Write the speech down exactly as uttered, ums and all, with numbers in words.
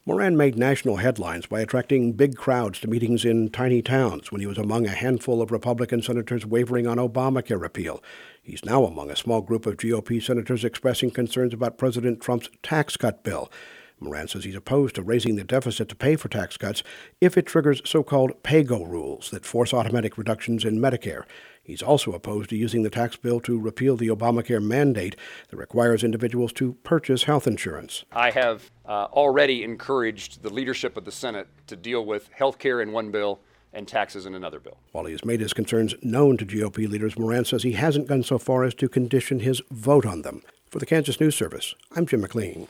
Moran made national headlines by attracting big crowds to meetings in tiny towns when he was among a handful of Republican senators wavering on Obamacare repeal. He's now among a small group of G O P senators expressing concerns about President Trump's tax cut bill. Moran says he's opposed to raising the deficit to pay for tax cuts if it triggers so-called pay-go rules that force automatic reductions in Medicare. He's also opposed to using the tax bill to repeal the Obamacare mandate that requires individuals to purchase health insurance. I have uh, already encouraged the leadership of the Senate to deal with health care in one bill and taxes in another bill. While he has made his concerns known to G O P leaders, Moran says he hasn't gone so far as to condition his vote on them. For the Kansas News Service, I'm Jim McLean.